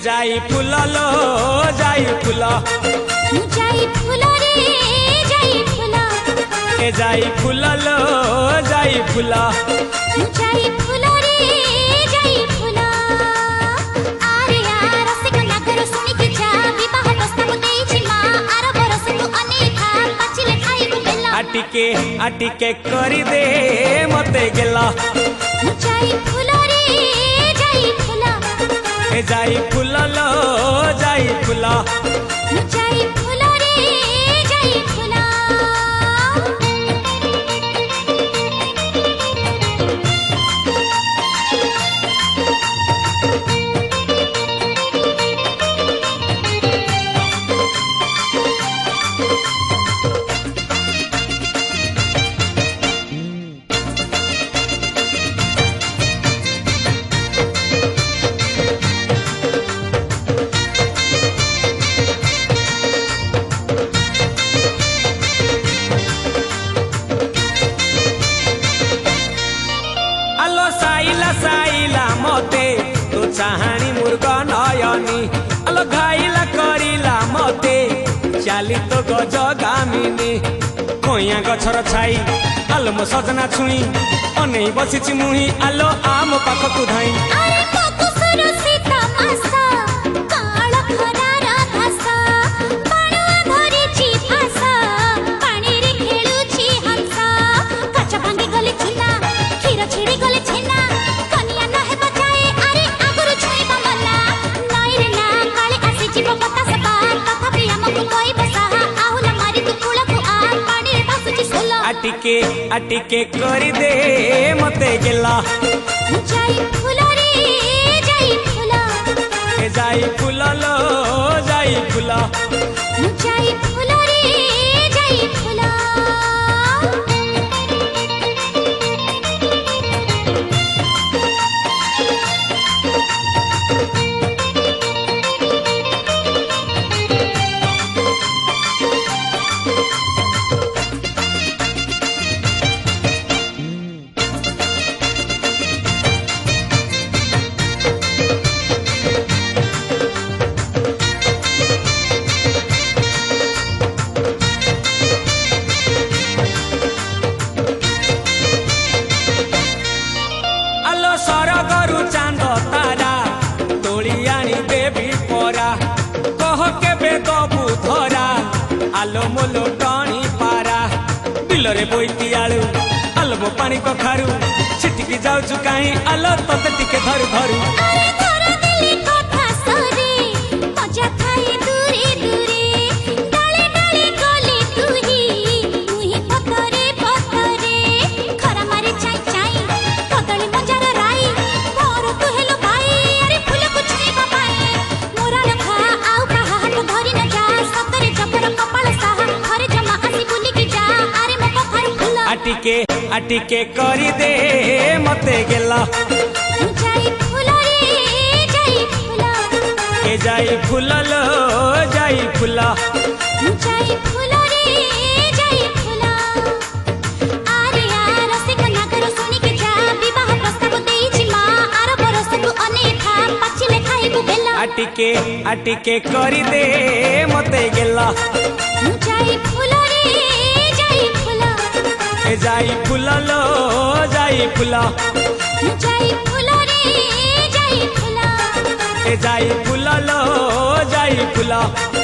जाई फूल लो जाई फूल जाई फूल रे जाई फूल ए जाई फूल लो जाई फूल जाई फूल रे जाई फूल आरे यार रसिक नागर सुनी के जा विवाह प्रस्ताव देछि मा आर बरस तू अनेखा पाचिले खाइबु बेला आटिके करी दे मते गेला जाई फूल रे जाई फूल ए जाई फूल लो जाई फूल जाई फूल रे जाई फूल साइला मते तो चाहानी मुर्ग नयनी आलो घाइला करिला मते चाली तो गज गामिनी कोइया गछर छाई आलो मो सजना छुई अनै बसिछि मुही आलो आम पाखकु धाई अरे मकुसुर सीता मासा काळ खरार घासा पाणुआ धरिछि भासा पानी रे खेलुछि हंसा काचा भांगी गले चुना खीर छिड़ी गले छेना कनिया न हे बचाए अरे आगुरु छुईबा मना नई रे ना काले आसी जीव बतास पार तथापि हमकु कोई बसा आहुला मारी तू कुळकु आ पानी रे भासुछि सोला आटिके करी दे मते गेला जाई फूल रे जाई फूल ए जाई फूल लो जाई फूल जाई फूल रे जाई फूल सरगरु चांद तारा तोली आनी देवी परा कह केबे दबु धरा आलो मोलो टणी पारा बिलरे बोइती आलू आलो मो पानी कखारू छिटिकी जाउछु काई आलो तते टिके धरु धरु अरे धरा दिली कथा सरे मजा खाए दूरे दूरे डाले डाले गले तुही पतरे पतरे खरा मारे चाई चाई कदली मंजार राई मोर तू हेलो भाई अरे फूल को छुईबा भाई मोरा लखा आउ कहा हाथ धरी न जा सतरे जबर कपाल साहा घरे जमा आसी बुली की जा अरे मो कथार फूल आटिके करी दे मते गेला जाई फूल रे जाई फूल ए जाई फूल लो जाई फूल जाई फूल रे जाई फूल आरे यार रसिक नागर सुनी के जा विवाह प्रस्ताव देछि मा आर बरस तू अनेखा पाचिले खाइबु बेला आटिके करी दे मते गेला जाई फूल रे जाई फूल ए जाई फूल लो जाई फूल जाई फूल रे जाई फूल ए जाई फूल लो जाई फूल